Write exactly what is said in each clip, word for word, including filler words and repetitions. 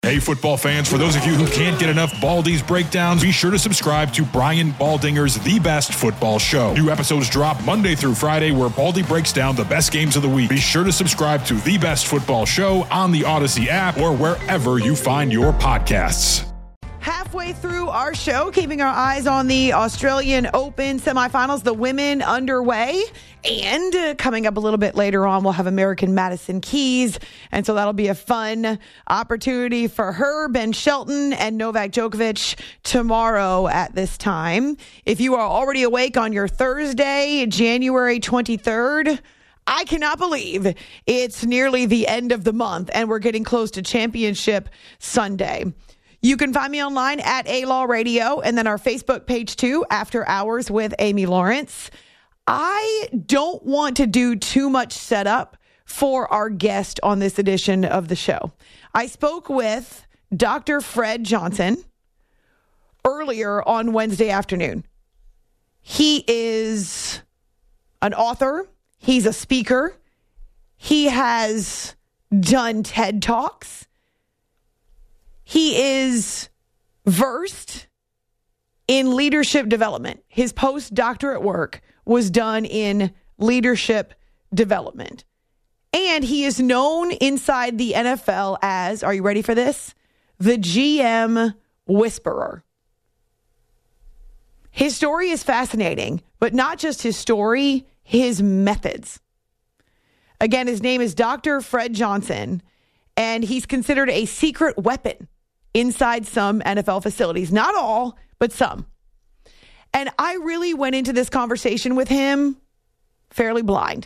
Hey, football fans, for those of you who can't get enough Baldy's breakdowns, be sure to subscribe to Brian Baldinger's The Best Football Show. New episodes drop Monday through Friday where Baldy breaks down the best games of the week. Be sure to subscribe to The Best Football Show on the Odyssey app or wherever you find your podcasts. Halfway through our show, keeping our eyes on the Australian Open semifinals, the women underway. And uh, coming up a little bit later on, we'll have American Madison Keys. And so that'll be a fun opportunity for her, Ben Shelton, and Novak Djokovic tomorrow at this time. If you are already awake on your Thursday, January twenty-third, I cannot believe it's nearly the end of the month and we're getting close to Championship Sunday. You can find me online at A-Law Radio and then our Facebook page too, After Hours with Amy Lawrence. I don't want to do too much setup for our guest on this edition of the show. I spoke with Doctor Fred Johnson earlier on Wednesday afternoon. He is an author. He's a speaker. He has done TED Talks. He is versed in leadership development. His postdoctorate work was done in leadership development. And he is known inside the N F L as, are you ready for this? The G M Whisperer. His story is fascinating, but not just his story, his methods. Again, his name is Doctor Fred Johnson, and he's considered a secret weapon inside some N F L facilities. Not all, but some. And I really went into this conversation with him fairly blind.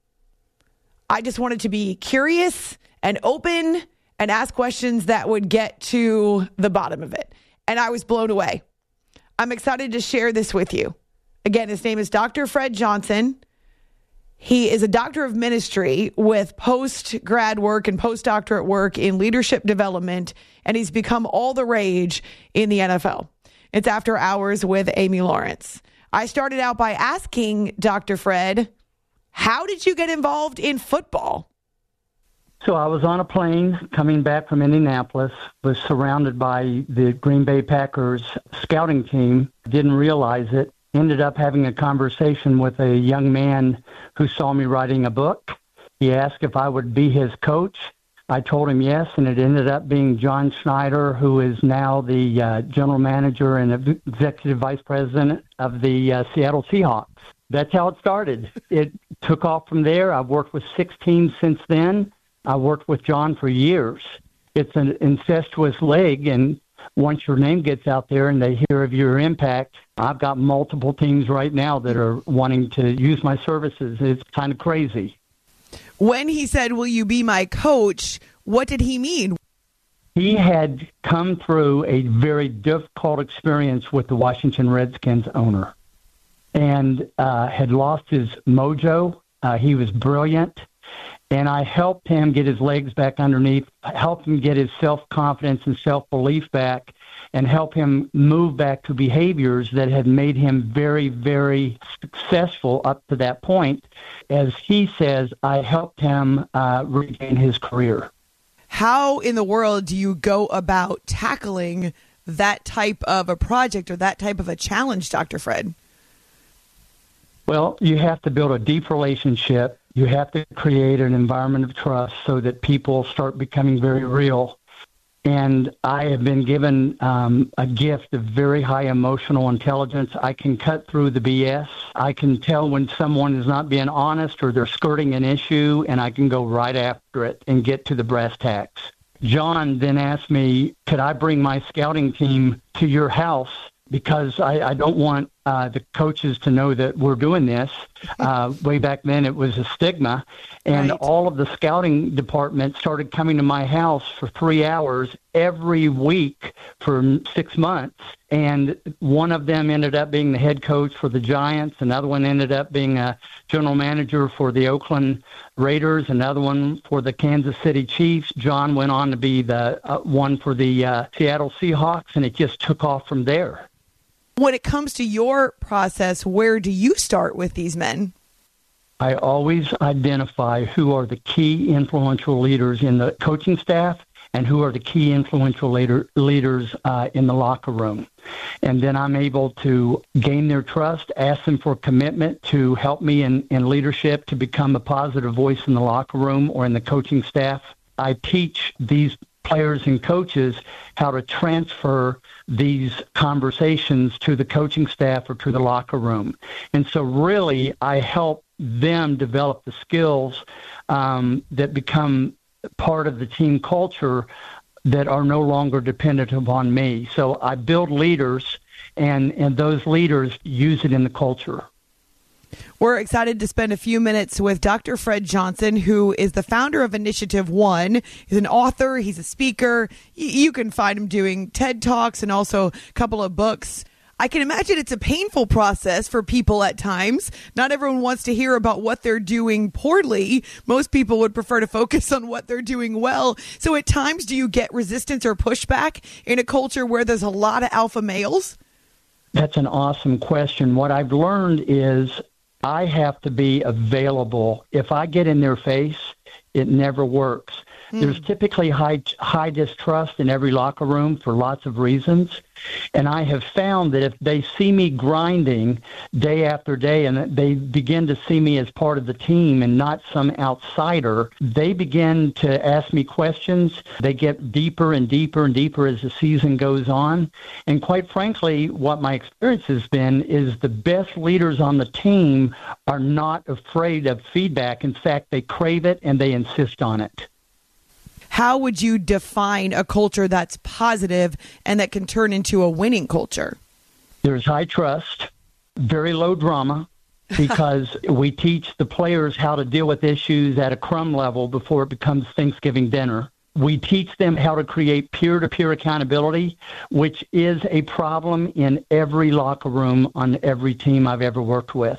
I just wanted to be curious and open and ask questions that would get to the bottom of it. And I was blown away. I'm excited to share this with you. Again, his name is Doctor Fred Johnson. He is a doctor of ministry with post-grad work and postdoctorate work in leadership development, and he's become all the rage in the N F L. It's After Hours with Amy Lawrence. I started out by asking Doctor Fred, how did you get involved in football? So I was on a plane coming back from Indianapolis, was surrounded by the Green Bay Packers scouting team, didn't realize it. Ended up having a conversation with a young man who saw me writing a book. He asked if I would be his coach. I told him yes, and it ended up being John Schneider, who is now the uh, general manager and executive vice president of the uh, Seattle Seahawks. That's how it started. It took off from there. I've worked with six teams since then. I worked with John for years. It's an incestuous leg, and once your name gets out there and they hear of your impact, I've got multiple teams right now that are wanting to use my services. It's kind of crazy. When he said, will you be my coach, what did he mean? He had come through a very difficult experience with the Washington Redskins owner and uh, had lost his mojo. Uh, he was brilliant. And I helped him get his legs back underneath, helped him get his self-confidence and self-belief back, and help him move back to behaviors that had made him very, very successful up to that point. As he says, I helped him uh, regain his career. How in the world do you go about tackling that type of a project or that type of a challenge, Doctor Fred? Well, you have to build a deep relationship. You have to create an environment of trust so that people start becoming very real. And I have been given um, a gift of very high emotional intelligence. I can cut through the B S. I can tell when someone is not being honest or they're skirting an issue, and I can go right after it and get to the brass tacks. John then asked me, could I bring my scouting team to your house? Because I, I don't want uh, the coaches to know that we're doing this. Uh, way back then, it was a stigma. And right. All of the scouting department started coming to my house for three hours every week for six months. And one of them ended up being the head coach for the Giants. Another one ended up being a general manager for the Oakland Raiders. Another one for the Kansas City Chiefs. John went on to be the uh, one for the uh, Seattle Seahawks, and it just took off from there. When it comes to your process, where do you start with these men? I always identify who are the key influential leaders in the coaching staff and who are the key influential leader, leaders uh, in the locker room. And then I'm able to gain their trust, ask them for commitment to help me in, in leadership, to become a positive voice in the locker room or in the coaching staff. I teach these players and coaches how to transfer these conversations to the coaching staff or to the locker room. And so really, I help them develop the skills um, that become part of the team culture that are no longer dependent upon me. So I build leaders, and, and those leaders use it in the culture. We're excited to spend a few minutes with Doctor Fred Johnson, who is the founder of Initiative One. He's an author. He's a speaker. You can find him doing TED Talks and also a couple of books. I can imagine it's a painful process for people at times. Not everyone wants to hear about what they're doing poorly. Most people would prefer to focus on what they're doing well. So at times, do you get resistance or pushback in a culture where there's a lot of alpha males? That's an awesome question. What I've learned is I have to be available. If I get in their face, it never works. Mm. There's typically high high distrust in every locker room for lots of reasons. And I have found that if they see me grinding day after day and they begin to see me as part of the team and not some outsider, they begin to ask me questions. They get deeper and deeper and deeper as the season goes on. And quite frankly, what my experience has been is the best leaders on the team are not afraid of feedback. In fact, they crave it and they insist on it. How would you define a culture that's positive and that can turn into a winning culture? There's high trust, very low drama, because we teach the players how to deal with issues at a crumb level before it becomes Thanksgiving dinner. We teach them how to create peer-to-peer accountability, which is a problem in every locker room on every team I've ever worked with.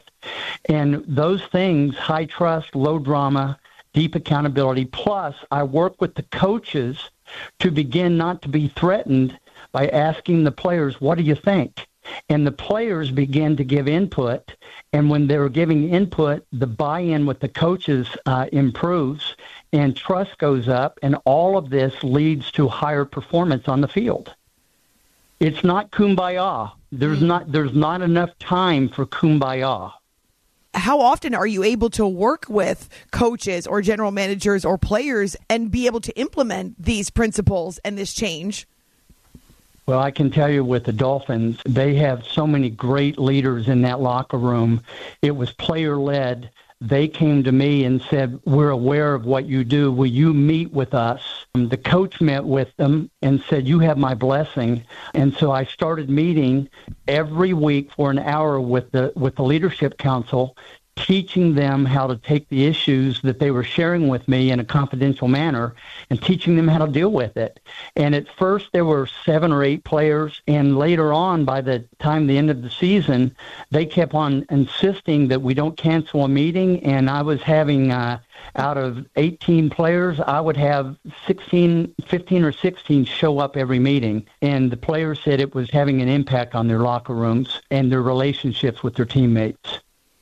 And those things, high trust, low drama, deep accountability, plus I work with the coaches to begin not to be threatened by asking the players, what do you think? And the players begin to give input, and when they're giving input, the buy-in with the coaches uh, improves, and trust goes up, and all of this leads to higher performance on the field. It's not kumbaya. There's not, there's not enough time for kumbaya. How often are you able to work with coaches or general managers or players and be able to implement these principles and this change? Well, I can tell you with the Dolphins, they have so many great leaders in that locker room. It was player-led. They came to me and said, we're aware of what you do. Will you meet with us? And the coach met with them and said, you have my blessing. And so I started meeting every week for an hour with the with the Leadership Council, teaching them how to take the issues that they were sharing with me in a confidential manner and teaching them how to deal with it. And at first there were seven or eight players, and later on, by the time the end of the season, they kept on insisting that we don't cancel a meeting, and I was having, uh, out of eighteen players, I would have sixteen, fifteen or sixteen show up every meeting, and the players said it was having an impact on their locker rooms and their relationships with their teammates.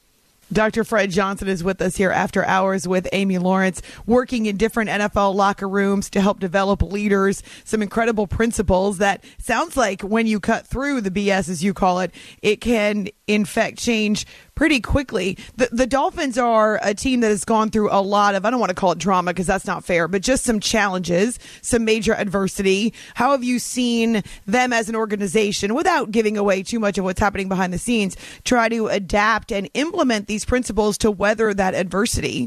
Doctor Fred Johnson is with us here after hours with Amy Lawrence, working in different N F L locker rooms to help develop leaders, some incredible principles that sounds like when you cut through the B S, as you call it, it can in fact change pretty quickly. The, the Dolphins are a team that has gone through a lot of, I don't want to call it drama because that's not fair, but just some challenges, some major adversity. How have you seen them as an organization, without giving away too much of what's happening behind the scenes, try to adapt and implement these principles to weather that adversity?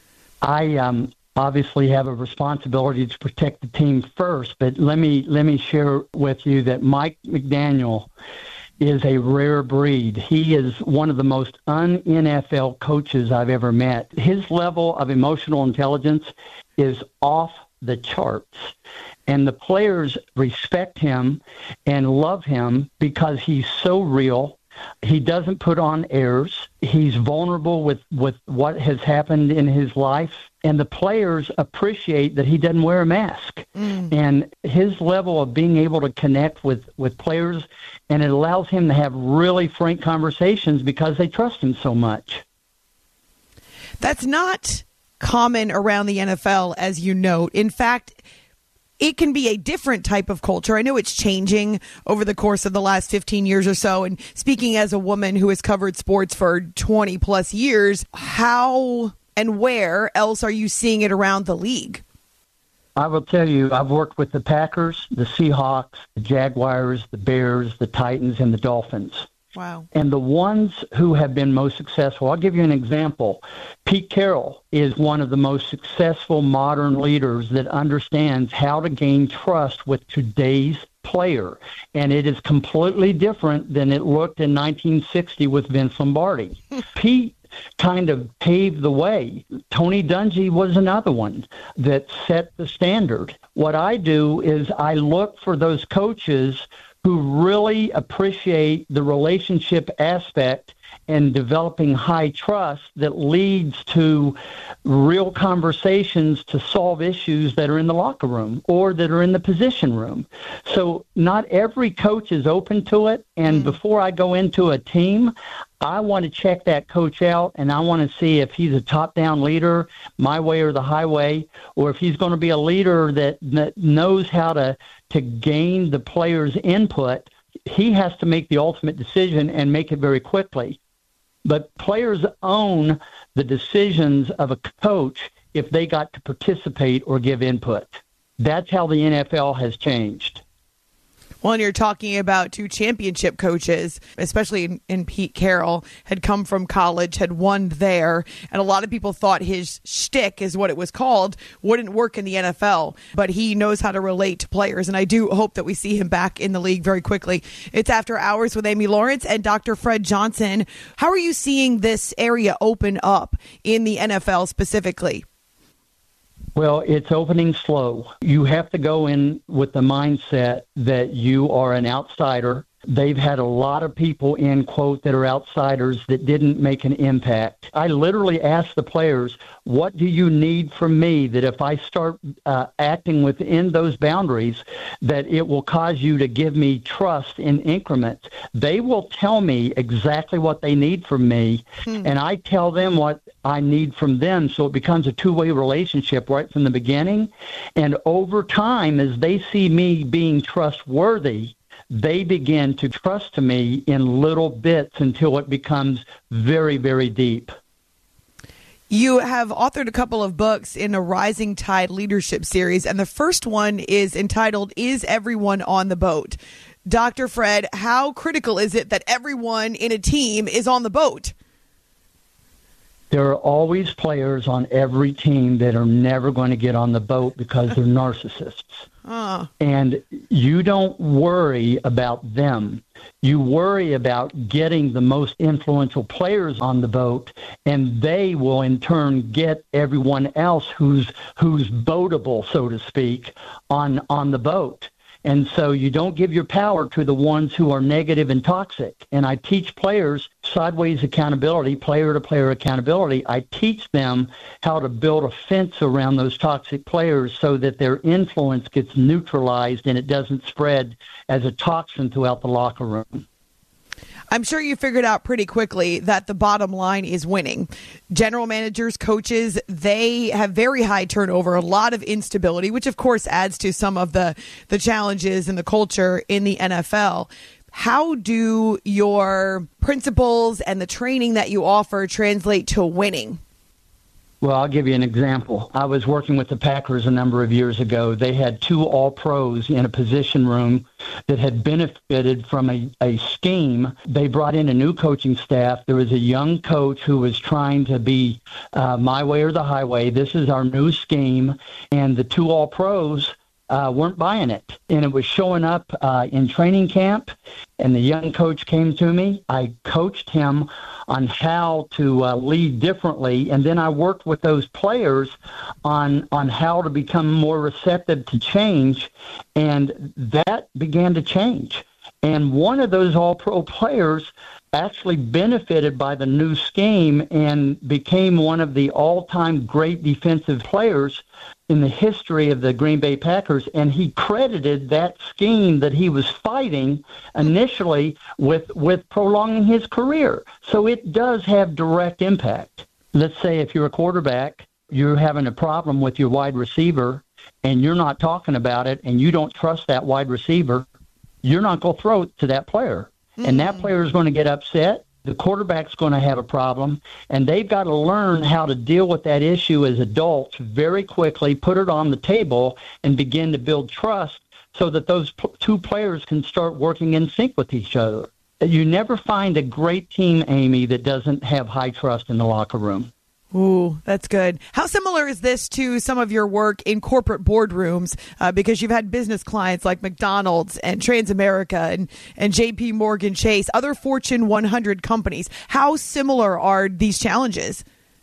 I um, obviously have a responsibility to protect the team first, but let me let me share with you that Mike McDaniel is a rare breed. He is one of the most un-N F L coaches I've ever met. His level of emotional intelligence is off the charts, and the players respect him and love him because he's so real. He doesn't put on airs. He's vulnerable with, with what has happened in his life. And the players appreciate that he doesn't wear a mask. Mm. And his level of being able to connect with, with players, and it allows him to have really frank conversations because they trust him so much. That's not common around the N F L, as you note. In fact, it can be a different type of culture. I know it's changing over the course of the last fifteen years or so. And speaking as a woman who has covered sports for twenty plus years, how and where else are you seeing it around the league? I will tell you, I've worked with the Packers, the Seahawks, the Jaguars, the Bears, the Titans, and the Dolphins. Wow. And the ones who have been most successful, I'll give you an example. Pete Carroll is one of the most successful modern leaders that understands how to gain trust with today's player. And it is completely different than it looked in nineteen sixty with Vince Lombardi. Pete kind of paved the way. Tony Dungy was another one that set the standard. What I do is I look for those coaches who really appreciate the relationship aspect and developing high trust that leads to real conversations to solve issues that are in the locker room or that are in the position room. So not every coach is open to it. And before I go into a team, I want to check that coach out, and I want to see if he's a top-down leader, my way or the highway, or if he's going to be a leader that, that knows how to, to gain the player's input. He has to make the ultimate decision and make it very quickly. But players own the decisions of a coach if they got to participate or give input. That's how the N F L has changed. Well, and you're talking about two championship coaches, especially in, in Pete Carroll, had come from college, had won there, and a lot of people thought his shtick, is what it was called, wouldn't work in the N F L, but he knows how to relate to players, and I do hope that we see him back in the league very quickly. It's After Hours with Amy Lawrence and Doctor Fred Johnson. How are you seeing this area open up in the N F L specifically? Well, it's opening slow. You have to go in with the mindset that you are an outsider. They've had a lot of people in, quote, that are outsiders that didn't make an impact. I literally ask the players, what do you need from me that if I start uh, acting within those boundaries, that it will cause you to give me trust in increments? They will tell me exactly what they need from me, hmm. and I tell them what I need from them, so it becomes a two-way relationship right from the beginning. And over time, as they see me being trustworthy, they begin to trust me in little bits until it becomes very, very deep. You have authored a couple of books in a Rising Tide leadership series, and the first one is entitled, Is Everyone on the Boat? Doctor Fred, how critical is it that everyone in a team is on the boat? There are always players on every team that are never going to get on the boat because they're narcissists. Uh. And you don't worry about them. You worry about getting the most influential players on the boat, and they will in turn get everyone else who's who's boatable, so to speak, on on the boat. And so you don't give your power to the ones who are negative and toxic. And I teach players sideways accountability, player-to-player accountability. I teach them how to build a fence around those toxic players so that their influence gets neutralized and it doesn't spread as a toxin throughout the locker room. I'm sure you figured out pretty quickly that the bottom line is winning. General managers, coaches, they have very high turnover, a lot of instability, which of course adds to some of the, the challenges in the culture in the N F L. How do your principles and the training that you offer translate to winning? Well, I'll give you an example. I was working with the Packers a number of years ago. They had two all-pros in a position room that had benefited from a, a scheme. They brought in a new coaching staff. There was a young coach who was trying to be uh, my way or the highway. This is our new scheme. And the two all-pros Uh, weren't buying it. And it was showing up uh, in training camp, and the young coach came to me. I coached him on how to uh, lead differently, and then I worked with those players on on how to become more receptive to change, and that began to change. And one of those all-pro players actually benefited by the new scheme and became one of the all-time great defensive players in the history of the Green Bay Packers, and he credited that scheme that he was fighting initially with with prolonging his career. So it does have direct impact. Let's say if you're a quarterback, you're having a problem with your wide receiver, and you're not talking about it and you don't trust that wide receiver, you're not going to throw it to that player. Mm. And that player is going to get upset. The quarterback's going to have a problem, and they've got to learn how to deal with that issue as adults very quickly, put it on the table, and begin to build trust so that those p- two players can start working in sync with each other. You never find a great team, Amy, that doesn't have high trust in the locker room. Ooh, that's good. How similar is this to some of your work in corporate boardrooms? Uh, because you've had business clients like McDonald's and Transamerica and, and J P Morgan Chase, other Fortune one hundred companies. How similar are these challenges?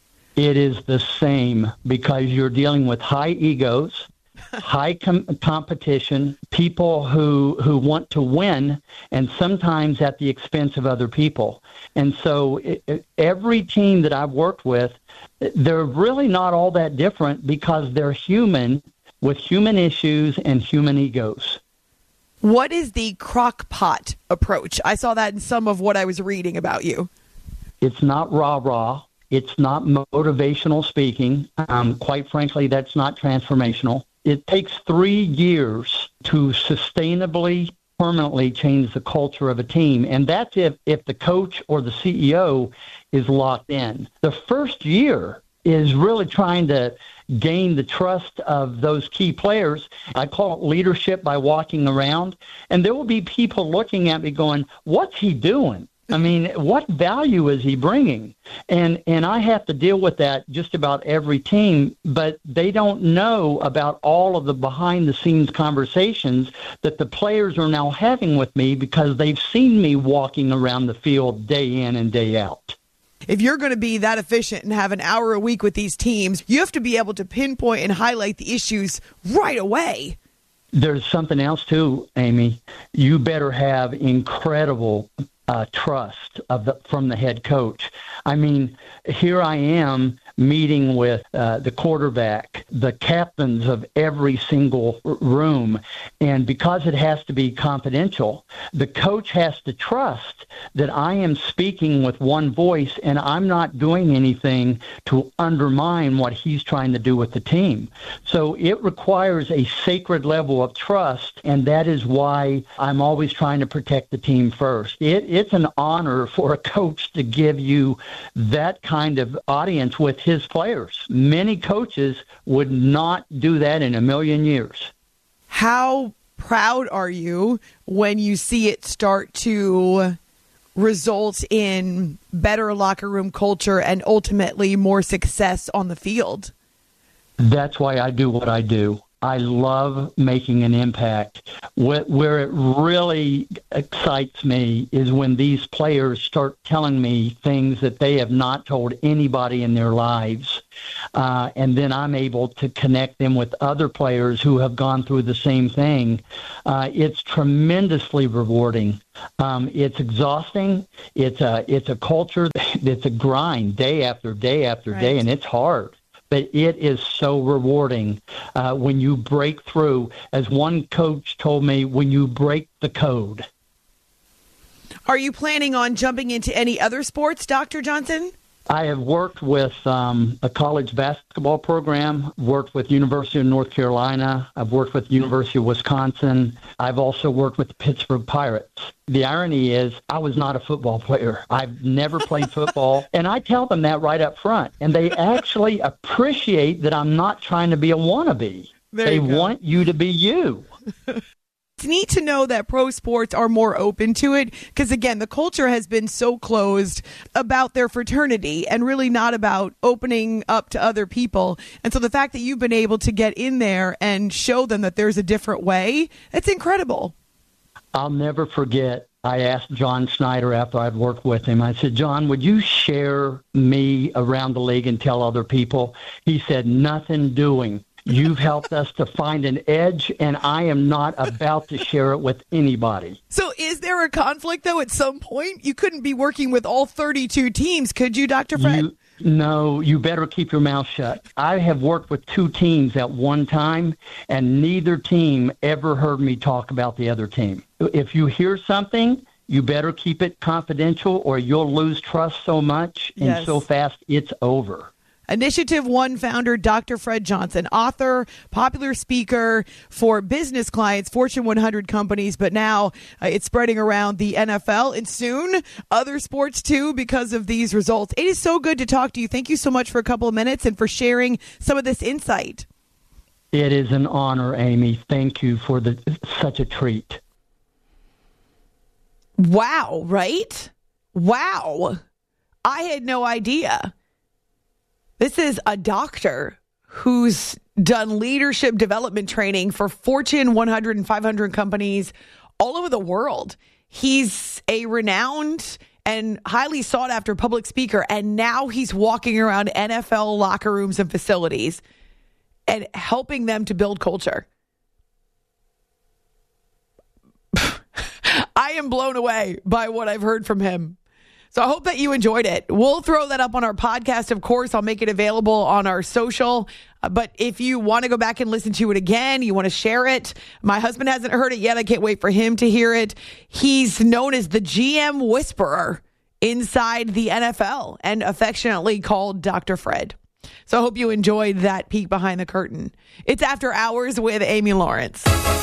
It is the same, because you're dealing with high egos, high com- competition, people who who want to win, and sometimes at the expense of other people. And so it, it, every team that I've worked with, they're really not all that different, because they're human with human issues and human egos. What is the crock pot approach? I saw that in some of what I was reading about you. It's not rah-rah. It's not motivational speaking. Um, quite frankly, that's not transformational. It takes three years to sustainably, permanently change the culture of a team. And that's if, if the coach or the C E O is locked in. The first year is really trying to gain the trust of those key players. I call it leadership by walking around. And there will be people looking at me going, what's he doing? I mean, what value is he bringing? And and I have to deal with that just about every team, but they don't know about all of the behind-the-scenes conversations that the players are now having with me, because they've seen me walking around the field day in and day out. If you're going to be that efficient and have an hour a week with these teams, you have to be able to pinpoint and highlight the issues right away. There's something else too, Amy. You better have incredible Uh, trust of the, from the head coach. I mean, here I am meeting with uh, the quarterback, the captains of every single room, and because it has to be confidential, the coach has to trust that I am speaking with one voice and I'm not doing anything to undermine what he's trying to do with the team. So it requires a sacred level of trust, and that is why I'm always trying to protect the team first. It, it's an honor for a coach to give you that kind of audience with his players. Many coaches would not do that in a million years. How proud are you when you see it start to result in better locker room culture and ultimately more success on the field? That's why I do what I do. I love making an impact. Where it really excites me is when these players start telling me things that they have not told anybody in their lives. Uh, and then I'm able to connect them with other players who have gone through the same thing. Uh, it's tremendously rewarding. Um, it's exhausting. It's a, it's a culture. It's a grind day after day after right. day, and it's hard. But it is so rewarding uh, when you break through. As one coach told me, when you break the code. Are you planning on jumping into any other sports, Doctor Johnson? I have worked with um, a college basketball program, worked with University of North Carolina. I've worked with University of Wisconsin. I've also worked with the Pittsburgh Pirates. The irony is I was not a football player. I've never played football. And I tell them that right up front. And they actually appreciate that I'm not trying to be a wannabe. There they you go. want you to be you. It's neat to know that pro sports are more open to it because, again, the culture has been so closed about their fraternity and really not about opening up to other people. And so the fact that you've been able to get in there and show them that there's a different way, it's incredible. I'll never forget, I asked John Schneider after I'd worked with him, I said, John, would you share me around the league and tell other people? He said, nothing doing. You've helped us to find an edge, and I am not about to share it with anybody. So is there a conflict, though, at some point? You couldn't be working with all thirty-two teams, could you, Doctor Fred? You, no, you better keep your mouth shut. I have worked with two teams at one time, and neither team ever heard me talk about the other team. If you hear something, you better keep it confidential, or you'll lose trust so much and yes. so fast it's over. Initiative One founder Doctor Fred Johnson, author, popular speaker for business clients, Fortune one hundred companies, but now uh, it's spreading around the N F L and soon other sports too because of these results. It is so good to talk to you. Thank you so much for a couple of minutes and for sharing some of this insight. It is an honor, Amy. Thank you for the such a treat. Wow, right? Wow. I had no idea. This is a doctor who's done leadership development training for Fortune one hundred and five hundred companies all over the world. He's a renowned and highly sought after public speaker, and now he's walking around N F L locker rooms and facilities and helping them to build culture. I am blown away by what I've heard from him. So I hope that you enjoyed it. We'll throw that up on our podcast, of course. I'll make it available on our social. Uh, but if you want to go back and listen to it again, you want to share it. My husband hasn't heard it yet. I can't wait for him to hear it. He's known as the G M Whisperer inside the N F L and affectionately called Doctor Fred. So I hope you enjoyed that peek behind the curtain. It's After Hours with Amy Lawrence.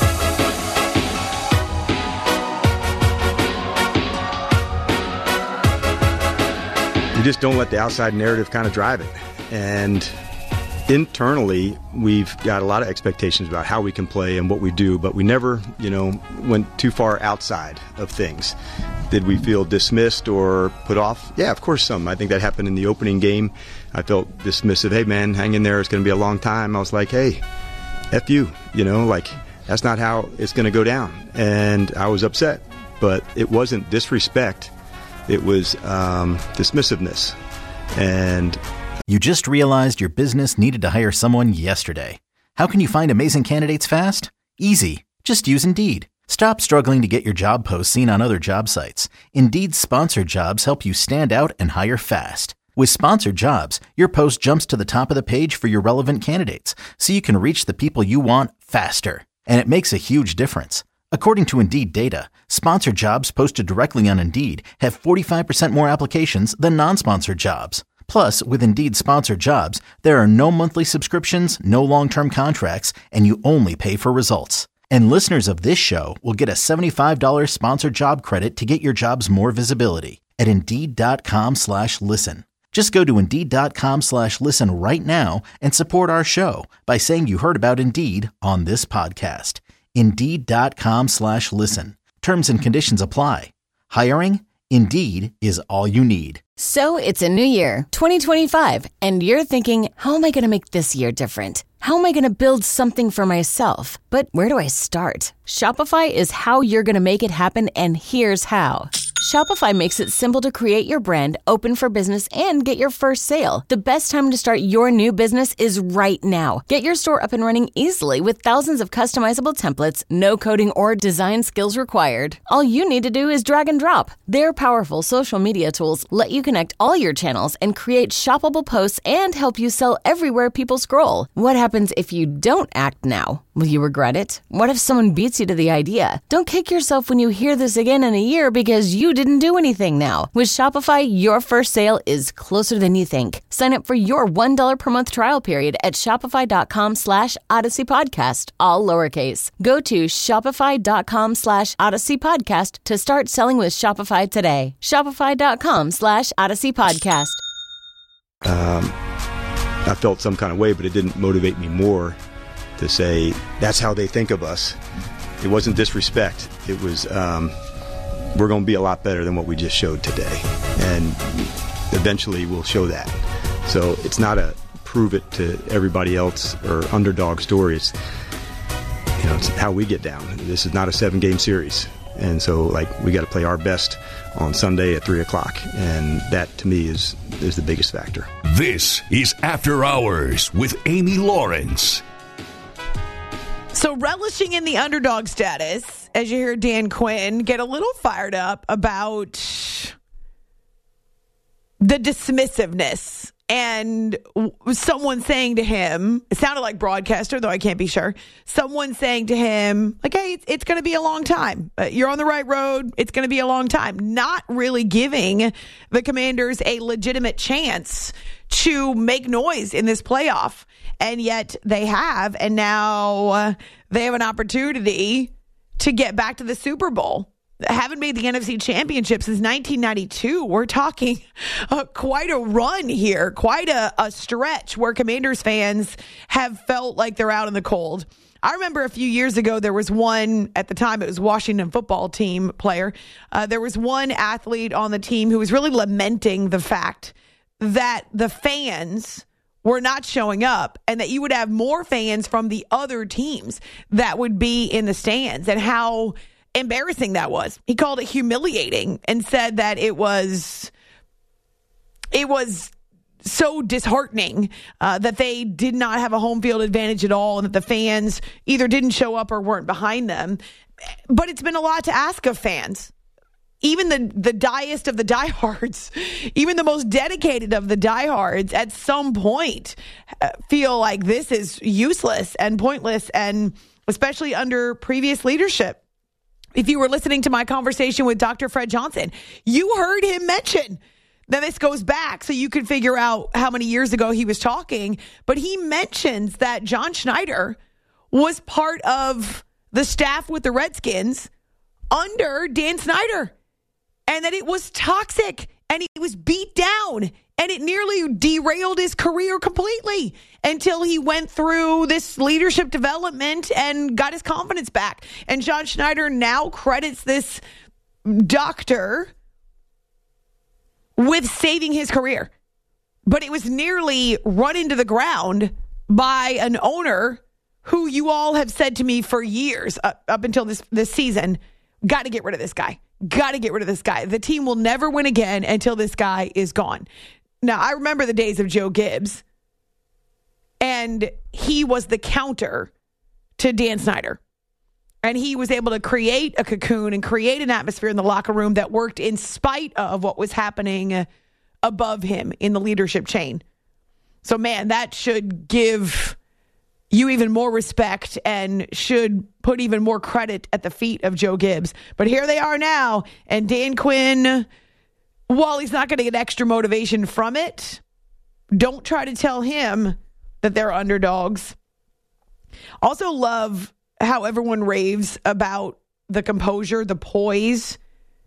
You just don't let the outside narrative kind of drive it. And internally, we've got a lot of expectations about how we can play and what we do, but we never, you know, went too far outside of things. Did we feel dismissed or put off? Yeah, of course some. I think that happened in the opening game. I felt dismissive. Hey, man, hang in there. It's going to be a long time. I was like, hey, F you, you know, like that's not how it's going to go down. And I was upset, but it wasn't disrespect. It was um, dismissiveness. And you just realized your business needed to hire someone yesterday. How can you find amazing candidates fast? Easy. Just use Indeed. Stop struggling to get your job posts seen on other job sites. Indeed's sponsored jobs help you stand out and hire fast. With sponsored jobs, your post jumps to the top of the page for your relevant candidates, so you can reach the people you want faster. And it makes a huge difference. According to Indeed data, sponsored jobs posted directly on Indeed have forty-five percent more applications than non-sponsored jobs. Plus, with Indeed sponsored jobs, there are no monthly subscriptions, no long-term contracts, and you only pay for results. And listeners of this show will get a seventy-five dollars sponsored job credit to get your jobs more visibility at Indeed.com slash listen. Just go to Indeed.com slash listen right now and support our show by saying you heard about Indeed on this podcast. Indeed.com slash listen. Terms and conditions apply. Hiring? Indeed is all you need. So it's a new year, twenty twenty-five, and you're thinking, how am I going to make this year different? How am I going to build something for myself? But where do I start? Shopify is how you're going to make it happen, and here's how. Shopify makes it simple to create your brand, open for business, and get your first sale. The best time to start your new business is right now. Get your store up and running easily with thousands of customizable templates, no coding or design skills required. All you need to do is drag and drop. Their powerful social media tools let you connect all your channels and create shoppable posts and help you sell everywhere people scroll. What happens if you don't act now? Will you regret it? What if someone beats you to the idea? Don't kick yourself when you hear this again in a year because you didn't do anything now. With Shopify, your first sale is closer than you think. Sign up for your one dollar per month trial period at shopify.com slash Odyssey Podcast, all lowercase. Go to shopify.com slash Odyssey Podcast to start selling with Shopify today. Shopify.com slash Odyssey Podcast. Um, I felt some kind of way, but it didn't motivate me more to say, that's how they think of us. It wasn't disrespect. It was, um, we're going to be a lot better than what we just showed today. And eventually we'll show that. So it's not a prove it to everybody else or underdog stories. You know, it's how we get down. This is not a seven game series. And so like we got to play our best on Sunday at three o'clock. And that to me is, is the biggest factor. This is After Hours with Amy Lawrence. So relishing in the underdog status, as you hear Dan Quinn get a little fired up about the dismissiveness And someone saying to him, it sounded like broadcaster, though I can't be sure. Someone saying to him, like, hey, it's, it's going to be a long time. Uh, you're on the right road. It's going to be a long time. Not really giving the Commanders a legitimate chance to make noise in this playoff. And yet they have. And now uh, they have an opportunity to get back to the Super Bowl. Haven't made the N F C Championship since nineteen ninety-two. We're talking uh, quite a run here, quite a, a stretch where Commanders fans have felt like they're out in the cold. I remember a few years ago, there was one, at the time it was Washington football team player. Uh, there was one athlete on the team who was really lamenting the fact that the fans were not showing up and that you would have more fans from the other teams that would be in the stands, and how embarrassing that was. He called it humiliating and said that it was it was so disheartening uh, that they did not have a home field advantage at all, and that the fans either didn't show up or weren't behind them. But it's been a lot to ask of fans. Even the, the diest of the diehards, even the most dedicated of the diehards, at some point uh, feel like this is useless and pointless, and especially under previous leadership. If you were listening to my conversation with Doctor Fred Johnson, you heard him mention that this goes back so you could figure out how many years ago he was talking. But he mentions that John Schneider was part of the staff with the Redskins under Dan Snyder, and that it was toxic and he was beat down, and it nearly derailed his career completely until he went through this leadership development and got his confidence back. And John Schneider now credits this doctor with saving his career. But it was nearly run into the ground by an owner who you all have said to me for years, uh, up until this, this season, got to get rid of this guy. Got to get rid of this guy. The team will never win again until this guy is gone. Now, I remember the days of Joe Gibbs, and he was the counter to Dan Snyder. And he was able to create a cocoon and create an atmosphere in the locker room that worked in spite of what was happening above him in the leadership chain. So, man, that should give you even more respect and should put even more credit at the feet of Joe Gibbs. But here they are now, and Dan Quinn, while he's not going to get extra motivation from it, don't try to tell him that they're underdogs. Also love how everyone raves about the composure, the poise,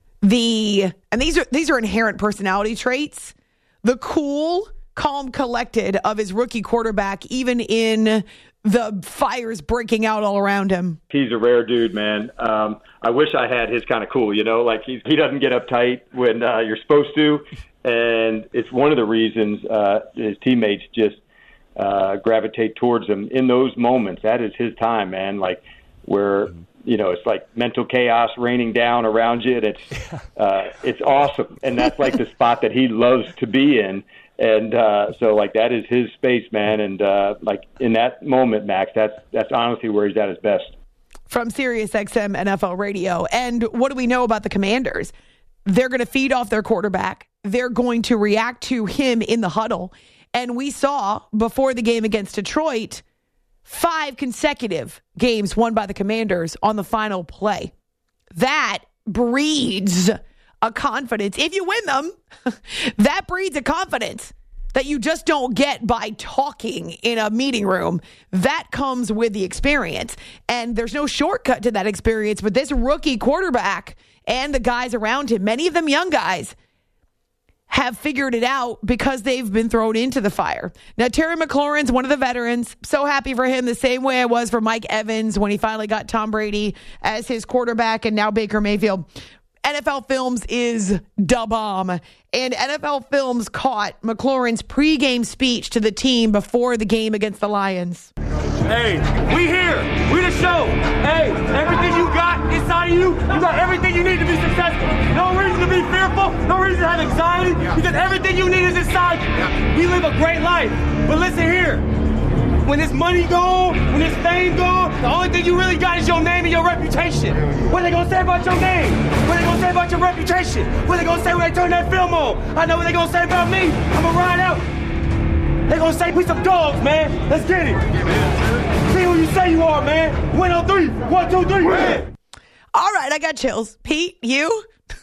the, and these are these are inherent personality traits, the cool, calm, collected of his rookie quarterback, even in the fires breaking out all around him. He's a rare dude, man. Um, I wish I had his kind of cool, you know, like he's, he doesn't get uptight when uh, you're supposed to. And it's one of the reasons uh, his teammates just uh, gravitate towards him in those moments. That is his time, man. Like where, you know, it's like mental chaos raining down around you. And it's, uh, it's awesome. And that's like the spot that he loves to be in. And uh, so, like, that is his space, man. And, uh, like, in that moment, Max, that's that's honestly where he's at his best. From SiriusXM N F L Radio. And what do we know about the Commanders? They're going to feed off their quarterback. They're going to react to him in the huddle. And we saw, before the game against Detroit, five consecutive games won by the Commanders on the final play. That breeds a confidence. If you win them, that breeds a confidence that you just don't get by talking in a meeting room. That comes with the experience. And there's no shortcut to that experience. But this rookie quarterback and the guys around him, many of them young guys, have figured it out because they've been thrown into the fire. Now, Terry McLaurin's one of the veterans. So happy for him, the same way I was for Mike Evans when he finally got Tom Brady as his quarterback, and now Baker Mayfield. N F L Films is da bomb, and N F L Films caught McLaurin's pregame speech to the team before the game against the Lions. Hey, we here. We the show. Hey, everything you got inside of you, you got everything you need to be successful. No reason to be fearful. No reason to have anxiety, because everything you need is inside you. We live a great life. But listen here. When this money gone, when this fame gone, the only thing you really got is your name and your reputation. What are they gonna say about your name? What are they gonna say about your reputation? What are they gonna say when they turn that film on? I know what they're gonna say about me. I'm gonna ride out. They gonna say we some dogs, man. Let's get it. See who you say you are, man. Win on three. One, two, three. Win. All right, I got chills. Pete, you?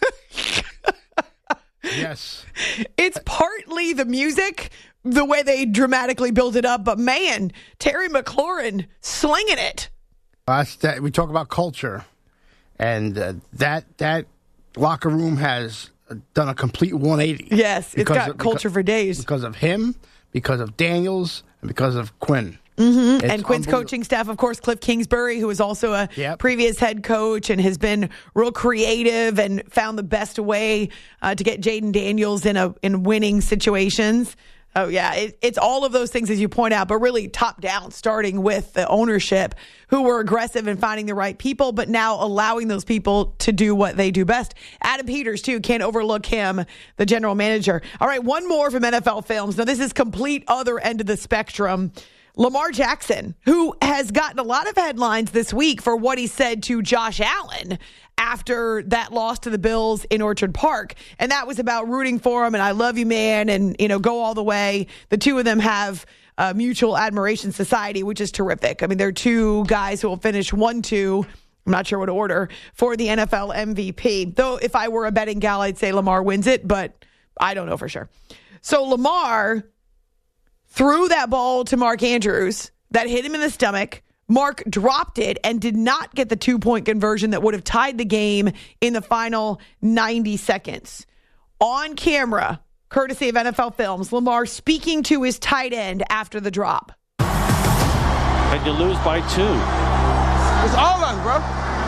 Yes. It's partly the music, the way they dramatically build it up, but man, Terry McLaurin slinging it. Uh, that, we talk about culture, and uh, that that locker room has done a complete one eighty. Yes, it's got of, culture because, for days. Because of him, because of Daniels, and because of Quinn. Mm-hmm. And Quinn's coaching staff, of course, Cliff Kingsbury, who was also a yep. previous head coach and has been real creative and found the best way uh, to get Jaden Daniels in a in winning situations. Oh, yeah, it, it's all of those things, as you point out, but really top down, starting with the ownership, who were aggressive in finding the right people, but now allowing those people to do what they do best. Adam Peters, too, can't overlook him, the general manager. All right, one more from N F L Films. Now, this is complete other end of the spectrum. Lamar Jackson, who has gotten a lot of headlines this week for what he said to Josh Allen after that loss to the Bills in Orchard Park. And that was about rooting for him and I love you, man, and, you know, go all the way. The two of them have a mutual admiration society, which is terrific. I mean, they're two guys who will finish one two, I'm not sure what order, for the N F L M V P. Though if I were a betting gal, I'd say Lamar wins it, but I don't know for sure. So Lamar threw that ball to Mark Andrews that hit him in the stomach. Mark dropped it and did not get the two-point conversion that would have tied the game in the final ninety seconds. On camera, courtesy of N F L Films, Lamar speaking to his tight end after the drop. And you lose by two. It's all us, bro.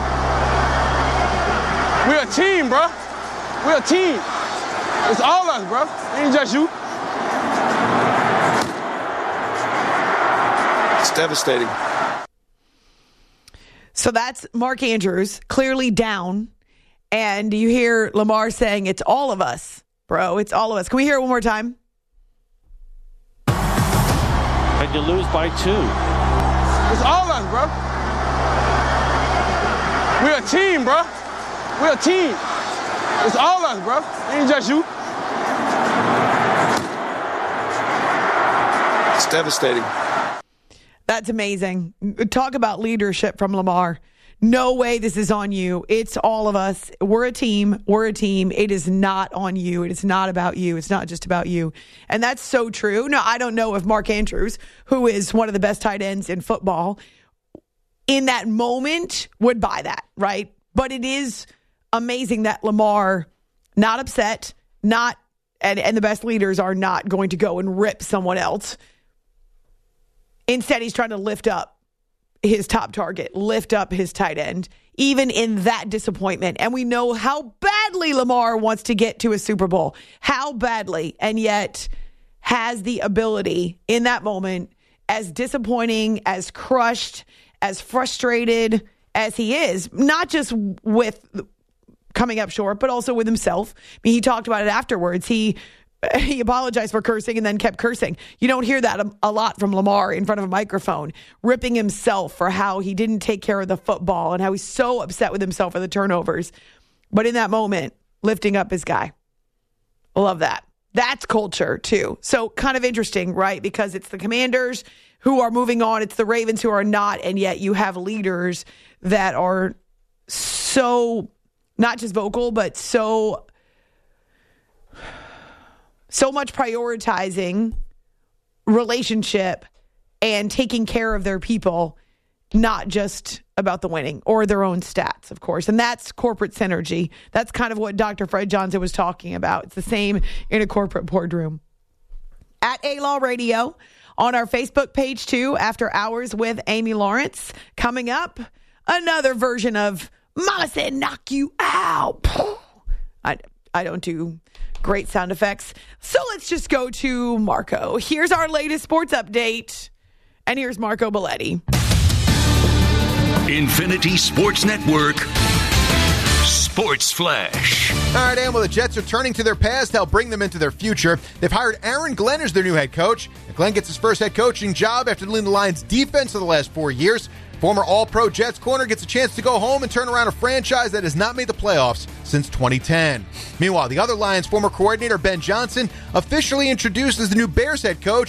We're a team, bro. We're a team. It's all us, bro. It ain't just you. It's devastating. So that's Mark Andrews, clearly down. And you hear Lamar saying, it's all of us, bro. It's all of us. Can we hear it one more time? And you lose by two. It's all us, bro. We're a team, bro. We're a team. It's all us, bro. It ain't just you. It's devastating. That's amazing. Talk about leadership from Lamar. No way this is on you. It's all of us. We're a team. We're a team. It is not on you. It is not about you. It's not just about you. And that's so true. Now, I don't know if Mark Andrews, who is one of the best tight ends in football, in that moment would buy that, right? But it is amazing that Lamar, not upset, not, and, and the best leaders are not going to go and rip someone else. Instead, he's trying to lift up his top target, lift up his tight end, even in that disappointment. And we know how badly Lamar wants to get to a Super Bowl, how badly, and yet has the ability in that moment, as disappointing, as crushed, as frustrated as he is, not just with coming up short, but also with himself. I mean, he talked about it afterwards. He He apologized for cursing and then kept cursing. You don't hear that a, a lot from Lamar in front of a microphone, ripping himself for how he didn't take care of the football and how he's so upset with himself for the turnovers. But in that moment, lifting up his guy. Love that. That's culture, too. So kind of interesting, right? Because it's the Commanders who are moving on. It's the Ravens who are not. And yet you have leaders that are so, not just vocal, but so... So much prioritizing relationship and taking care of their people, not just about the winning or their own stats, of course. And that's corporate synergy. That's kind of what Doctor Fred Johnson was talking about. It's the same in a corporate boardroom. At A-Law Radio, on our Facebook page too, After Hours with Amy Lawrence. Coming up, another version of Mama Said Knock You Out. I, I don't do... great sound effects. So let's just go to Marco. Here's our latest sports update. And here's Marco Belletti. Infinity Sports Network. Sports Flash. All right, and well, the Jets are turning to their past to help bring them into their future. They've hired Aaron Glenn as their new head coach. And Glenn gets his first head coaching job after leading the Lions' defense for the last four years. Former All-Pro Jets corner gets a chance to go home and turn around a franchise that has not made the playoffs since twenty ten. Meanwhile, the other Lions former coordinator, Ben Johnson, officially introduced as the new Bears head coach, and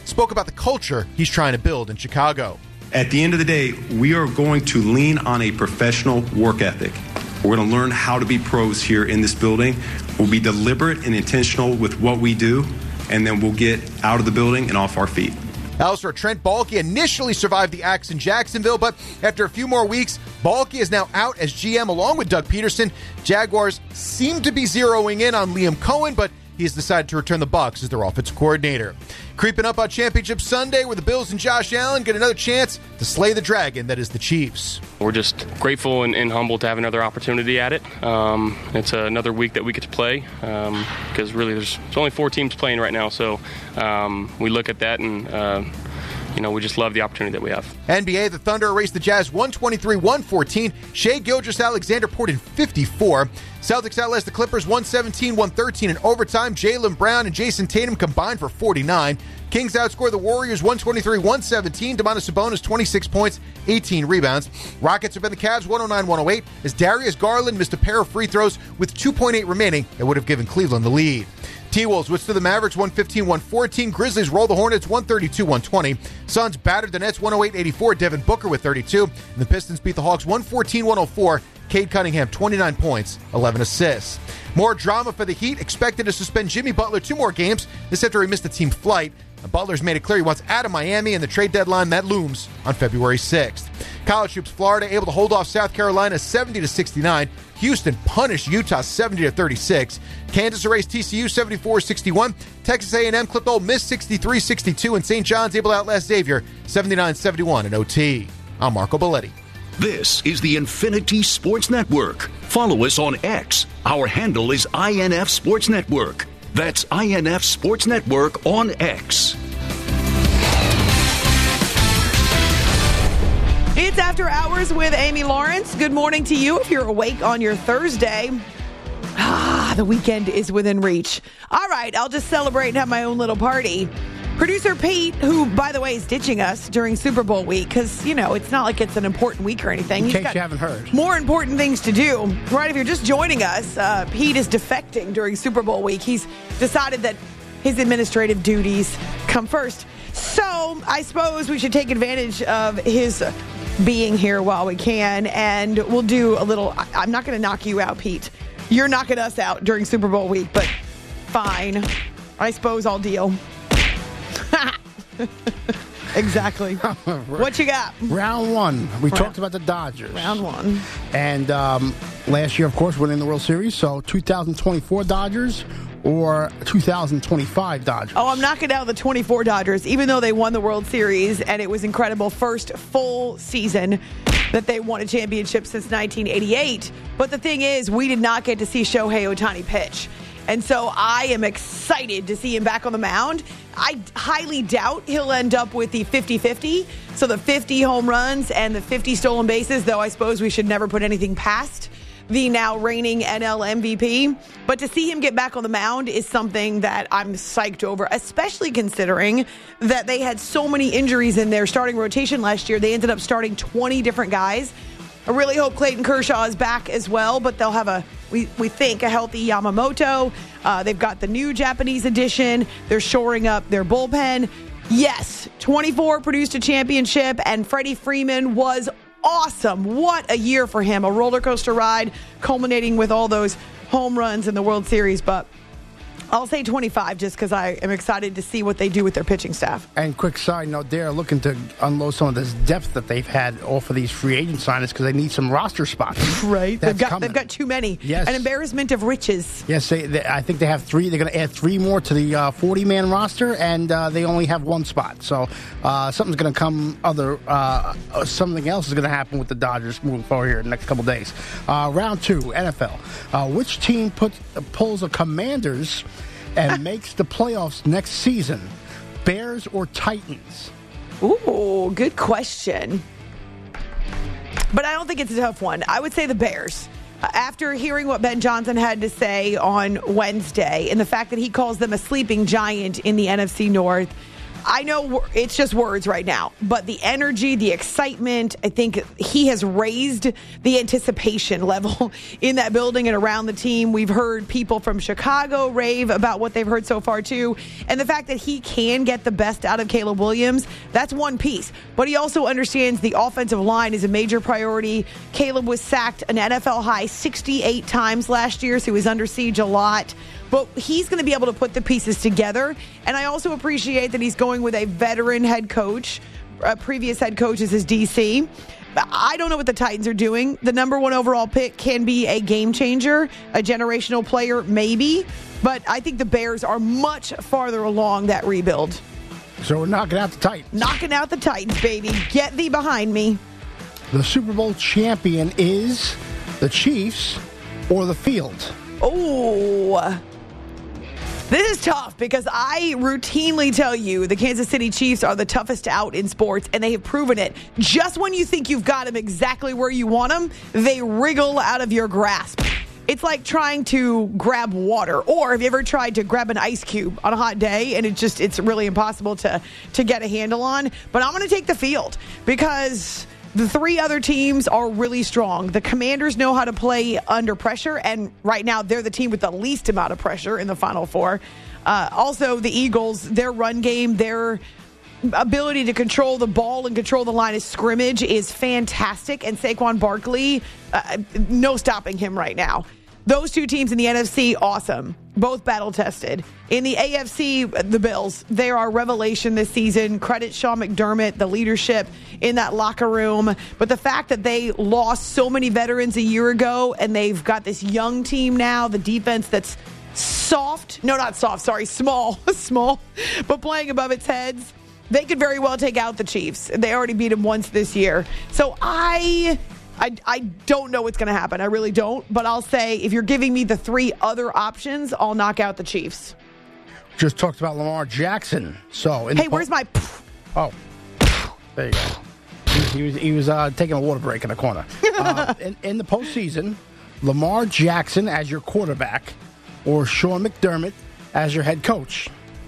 spoke about the culture he's trying to build in Chicago. At the end of the day, we are going to lean on a professional work ethic. We're going to learn how to be pros here in this building. We'll be deliberate and intentional with what we do, and then we'll get out of the building and off our feet. Elsewhere, Trent Baalke initially survived the axe in Jacksonville, but after a few more weeks, Baalke is now out as G M along with Doug Peterson. Jaguars seem to be zeroing in on Liam Cohen, but he has decided to return the Bucs as their offensive coordinator. Creeping up on Championship Sunday, where the Bills and Josh Allen get another chance to slay the dragon that is the Chiefs. We're just grateful and, and humbled to have another opportunity at it. Um, it's another week that we get to play um, because really there's, there's only four teams playing right now. So um, we look at that and, uh, you know, we just love the opportunity that we have. N B A, the Thunder erased the Jazz one twenty-three one fourteen. Shai Gilgeous-Alexander poured in fifty-four. Celtics outlast the Clippers one seventeen one thirteen in overtime. Jaylen Brown and Jason Tatum combined for forty-nine. Kings outscore the Warriors one twenty-three one seventeen. Domantas Sabonis twenty-six points, eighteen rebounds. Rockets have been the Cavs one oh nine one oh eight as Darius Garland missed a pair of free throws with two point eight remaining that would have given Cleveland the lead. T-Wolves withstood the Mavericks one fifteen one fourteen. Grizzlies roll the Hornets one thirty-two one twenty. Suns battered the Nets one oh eight eighty-four. Devin Booker with thirty-two. And the Pistons beat the Hawks one fourteen one oh four. Cade Cunningham, twenty-nine points, eleven assists. More drama for the Heat, expected to suspend Jimmy Butler two more games. This after he missed a team flight. Butler's made it clear he wants out of Miami, and the trade deadline that looms on February sixth. College hoops, Florida able to hold off South Carolina seventy to sixty-nine. Houston punished Utah seventy to thirty-six. Kansas erased T C U seventy-four sixty-one. Texas A and M clipped Ole Miss sixty-three sixty-two, and Saint John's able to outlast Xavier seventy-nine seventy-one in O T. I'm Marco Belletti. This is the Infinity Sports Network. Follow us on X. Our handle is I N F Sports Network. That's I N F Sports Network on X. It's After Hours with Amy Lawrence. Good morning to you if you're awake on your Thursday. Ah, the weekend is within reach. All right, I'll just celebrate and have my own little party. Producer Pete, who, by the way, is ditching us during Super Bowl week, because, you know, it's not like it's an important week or anything. In He's case got you haven't heard. more important things to do. Right, if you're just joining us, uh, Pete is defecting during Super Bowl week. He's decided that his administrative duties come first. So I suppose we should take advantage of his being here while we can, and we'll do a little, I'm not going to knock you out, Pete. You're knocking us out during Super Bowl week, but fine. I suppose I'll deal. Exactly. What you got? Round one. We Round. talked about the Dodgers. Round one. And um, last year, of course, winning the World Series. So two thousand twenty-four Dodgers or two thousand twenty-five Dodgers? Oh, I'm knocking out the twenty-four Dodgers, even though they won the World Series, and it was incredible. First full season that they won a championship since nineteen eighty-eight. But the thing is, we did not get to see Shohei Ohtani pitch. And so I am excited to see him back on the mound. I highly doubt he'll end up with the fifty-fifty. So the fifty home runs and the fifty stolen bases, though I suppose we should never put anything past the now reigning N L M V P. But to see him get back on the mound is something that I'm psyched over, especially considering that they had so many injuries in their starting rotation last year. They ended up starting twenty different guys. I really hope Clayton Kershaw is back as well, but they'll have a, we, we think, a healthy Yamamoto. Uh, they've got the new Japanese edition. They're shoring up their bullpen. Yes, twenty-four produced a championship, and Freddie Freeman was awesome. What a year for him. A roller coaster ride culminating with all those home runs in the World Series, but I'll say twenty-five just because I am excited to see what they do with their pitching staff. And quick side note, they're looking to unload some of this depth that they've had off of these free agent signings because they need some roster spots. Right. That's they've got, coming. they've got too many. Yes. An embarrassment of riches. Yes, they, they, I think they have three. They're going to add three more to the uh, forty-man roster, and uh, they only have one spot. So uh, something's going to come other, uh, something else is going to happen with the Dodgers moving forward here in the next couple days. Uh, round two, N F L. Uh, which team puts, pulls the Commanders and makes the playoffs next season? Bears or Titans? Ooh, good question. But I don't think it's a tough one. I would say the Bears. Uh, after hearing what Ben Johnson had to say on Wednesday and the fact that he calls them a sleeping giant in the N F C North, I know it's just words right now, but the energy, the excitement, I think he has raised the anticipation level in that building and around the team. We've heard people from Chicago rave about what they've heard so far, too. And the fact that he can get the best out of Caleb Williams, that's one piece. But he also understands the offensive line is a major priority. Caleb was sacked an N F L high sixty-eight times last year, so he was under siege a lot. But he's going to be able to put the pieces together. And I also appreciate that he's going with a veteran head coach. A previous head coach is his D C. I don't know what the Titans are doing. The number one overall pick can be a game changer, a generational player, maybe. But I think the Bears are much farther along that rebuild. So we're knocking out the Titans. Knocking out the Titans, baby. Get thee behind me. The Super Bowl champion is the Chiefs or the field? Oh, this is tough because I routinely tell you the Kansas City Chiefs are the toughest out in sports, and they have proven it. Just when you think you've got them exactly where you want them, they wriggle out of your grasp. It's like trying to grab water. Or have you ever tried to grab an ice cube on a hot day and it just it's really impossible to, to get a handle on? But I'm going to take the field because the three other teams are really strong. The Commanders know how to play under pressure, and right now they're the team with the least amount of pressure in the Final Four. Uh, also, the Eagles, their run game, their ability to control the ball and control the line of scrimmage is fantastic, and Saquon Barkley, uh, no stopping him right now. Those two teams in the N F C, awesome. Both battle-tested. In the A F C, the Bills, they are a revelation this season. Credit Sean McDermott, the leadership in that locker room. But the fact that they lost so many veterans a year ago and they've got this young team now, the defense that's soft. No, not soft, sorry, small. small, but playing above its heads. They could very well take out the Chiefs. They already beat them once this year. So I... I, I don't know what's going to happen. I really don't. But I'll say if you're giving me the three other options, I'll knock out the Chiefs. Just talked about Lamar Jackson. So, in hey, the po- where's my? Oh, there you go. He, he was he was uh, taking a water break in the corner. uh, in, in the postseason, Lamar Jackson as your quarterback, or Sean McDermott as your head coach.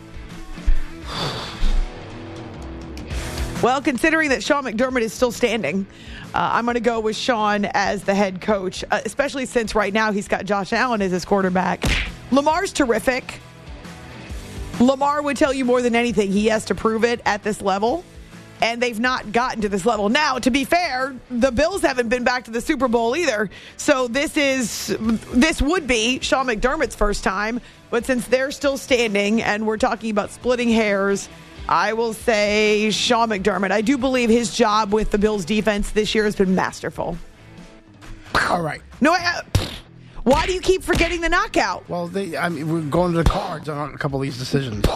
Well, considering that Sean McDermott is still standing, uh, I'm going to go with Sean as the head coach, uh, especially since right now he's got Josh Allen as his quarterback. Lamar's terrific. Lamar would tell you more than anything he has to prove it at this level, and they've not gotten to this level. Now, to be fair, the Bills haven't been back to the Super Bowl either, so this is this would be Sean McDermott's first time, but since they're still standing and we're talking about splitting hairs, I will say Sean McDermott. I do believe his job with the Bills defense this year has been masterful. All right. No, I, why do you keep forgetting the knockout? Well, they, I mean, we're going to the cards on a couple of these decisions.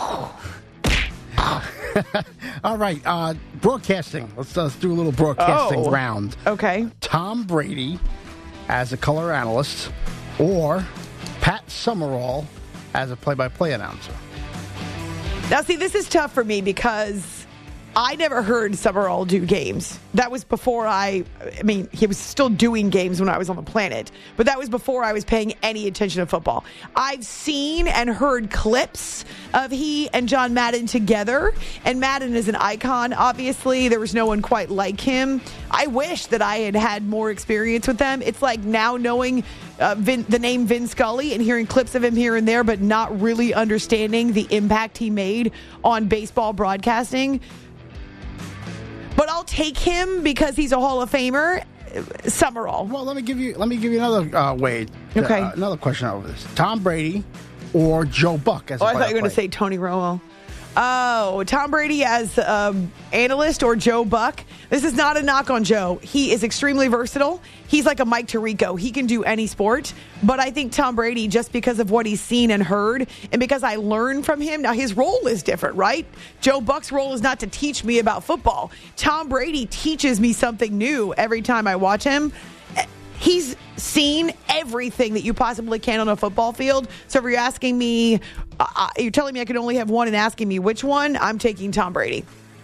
All right. Uh, broadcasting. Let's, let's do a little broadcasting oh, round. Okay. Tom Brady as a color analyst or Pat Summerall as a play-by-play announcer. Now, see, this is tough for me because I never heard Summerall do games. That was before I, I mean, he was still doing games when I was on the planet, but that was before I was paying any attention to football. I've seen and heard clips of he and John Madden together, and Madden is an icon, obviously. There was no one quite like him. I wish that I had had more experience with them. It's like now knowing uh, Vin, the name Vin Scully and hearing clips of him here and there, but not really understanding the impact he made on baseball broadcasting. But I'll take him because he's a Hall of Famer. Summerall. Well, let me give you let me give you another uh, way. To, okay. Uh, another question over this: Tom Brady or Joe Buck as oh, a I thought you were going to say Tony Romo. Oh, Tom Brady as um, analyst or Joe Buck. This is not a knock on Joe. He is extremely versatile. He's like a Mike Tirico. He can do any sport. But I think Tom Brady, just because of what he's seen and heard, and because I learned from him, now his role is different, right? Joe Buck's role is not to teach me about football. Tom Brady teaches me something new every time I watch him. He's seen everything that you possibly can on a football field. So if you're asking me, uh, you're telling me I can only have one and asking me which one, I'm taking Tom Brady.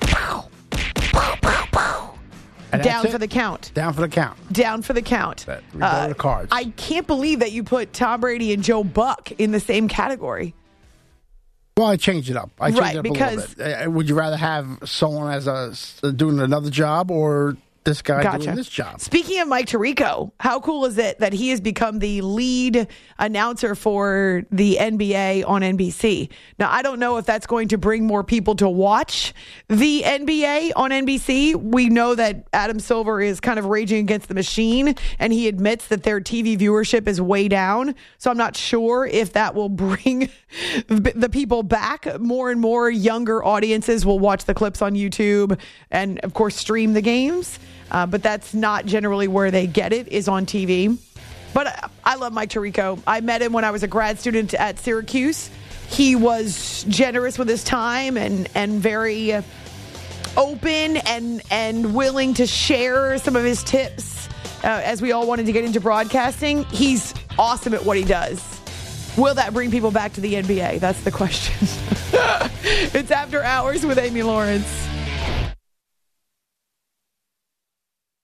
Down for the count. Down for the count. Down for the count. That, we go to the cards. I can't believe that you put Tom Brady and Joe Buck in the same category. Well, I changed it up. I changed right, it up because, a little bit. Would you rather have someone as a doing another job or this guy gotcha. doing this job? Speaking of Mike Tirico, how cool is it that he has become the lead announcer for the N B A on N B C? Now, I don't know if that's going to bring more people to watch the N B A on N B C. We know that Adam Silver is kind of raging against the machine, and he admits that their T V viewership is way down. So I'm not sure if that will bring the people back. More and more younger audiences will watch the clips on YouTube and, of course, stream the games. Uh, but that's not generally where they get it, is on T V. But I, I love Mike Tirico. I met him when I was a grad student at Syracuse. He was generous with his time and, and very open and, and willing to share some of his tips uh, as we all wanted to get into broadcasting. He's awesome at what he does. Will that bring people back to the N B A? That's the question. It's After Hours with Amy Lawrence.